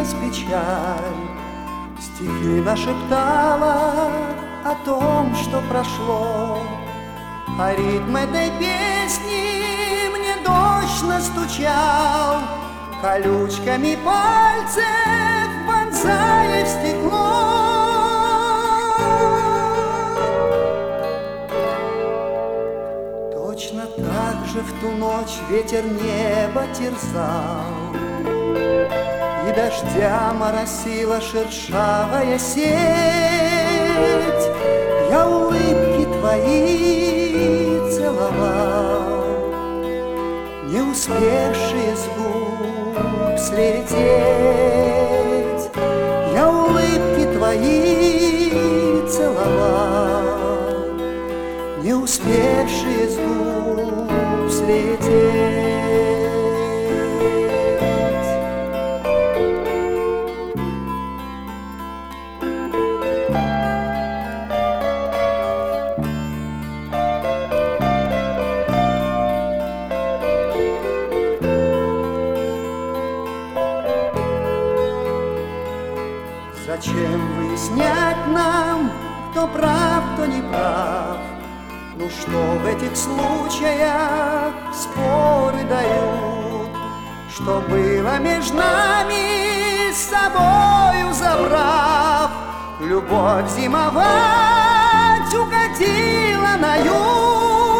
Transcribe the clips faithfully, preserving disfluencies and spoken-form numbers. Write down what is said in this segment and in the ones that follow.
снилась печаль, стихи нашептала о том, что прошло. А ритм этой песни мне дождь настучал, колючками пальцев вонзая в стекло. Точно так же в ту ночь ветер небо терзал, и дождя моросила шершавая сеть. Я улыбки твои целовал, не успевшие с губ слететь. Я улыбки твои целовал, не успевшие с губ слететь. Зачем выяснять нам, кто прав, кто не прав? Ну что в этих случаях споры дают? Что было между нами, с собою забрав? Любовь зимовать укатила на юг.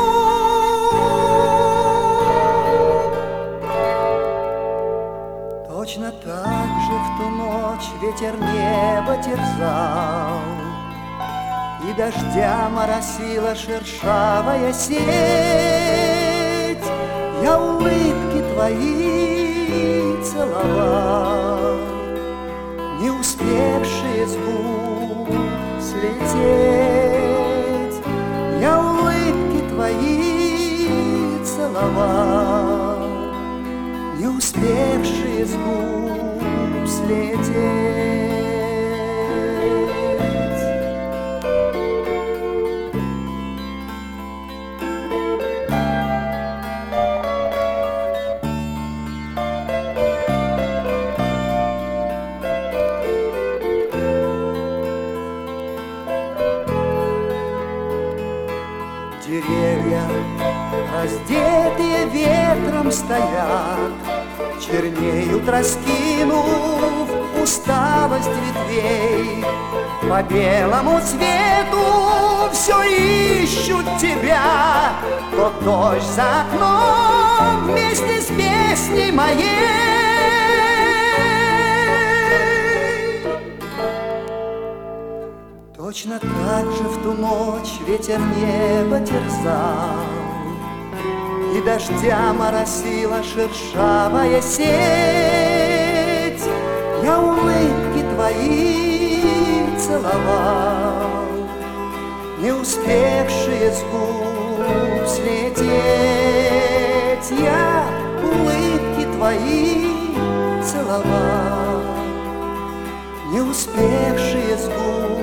Точно так же в ту ночь ветер небо терзал, и дождя моросила шершавая сеть. Я улыбки твои целовал, не успевшие с губ слететь. Я улыбки твои целовал, не успевшие с губ слететь. Деревья, раздетые ветром, стоят, чернеют, раскинув усталость ветвей. По белому свету все ищут тебя, тот дождь за окном вместе с песней моей. Точно так же в ту ночь ветер небо терзал, и дождя моросила шершавая сеть. Я улыбки твои целовал, не успевшие с губ слететь. Я улыбки твои целовал, не успевшие с губ